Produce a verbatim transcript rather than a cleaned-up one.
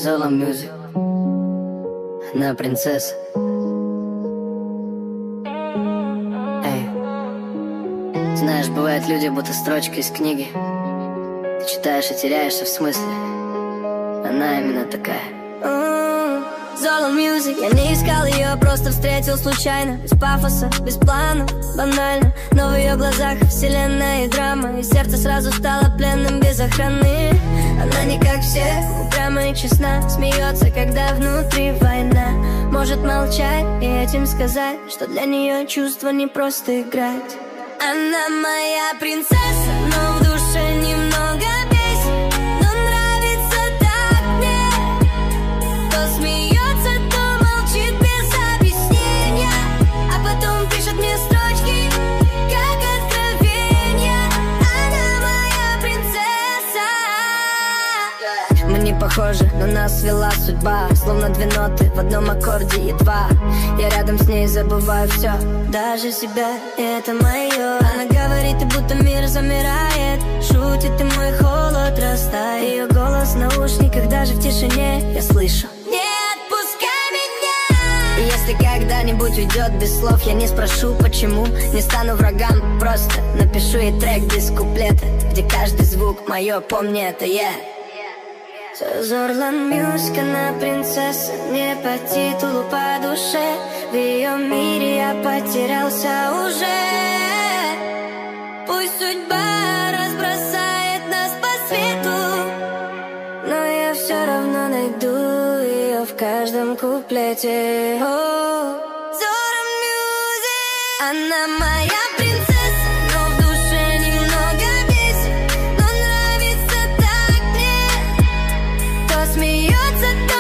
Zola Music. Она принцесса. Эй. Знаешь, бывают люди, будто строчка из книги. Ты читаешь и теряешься в смысле. Она именно такая. Zola Music. Я не искал ее, просто встретил случайно. Без пафоса, без планов, банально. Но в ее глазах вселенная и драма. И сердце сразу стало пленным без охраны. Она не как все, упряма и честна. Смеется, когда внутри война. Может молчать и этим сказать, что для нее чувство не просто играть. Она моя принцесса, но в душе немного бесит. Но нравится так мне. То смеется, то молчит без объяснения, а потом пишет мне строчки, как откровения. Она моя принцесса. Мы не похожи, но нас свела судьба. Словно две ноты в одном аккорде едва. Я рядом с ней забываю все, даже себя, и это мое. Она говорит, и будто мир замирает. Шутит, и мой холод растает. Ее голос в наушниках, даже в тишине я слышу: не отпускай меня. И если когда-нибудь уйдет без слов, я не спрошу почему. Не стану врагам, просто напишу ей трек без куплета, где каждый звук мое, помни это я. Zola Music, она принцесса, не по титулу, по душе. В ее мире я потерялся уже. Пусть судьба разбросает нас по свету, но я все равно найду ее в каждом куплете. Oh, Zola Music. Она моя принцесса, но в душе немного бесит. Но нравится так мне. То смеется, то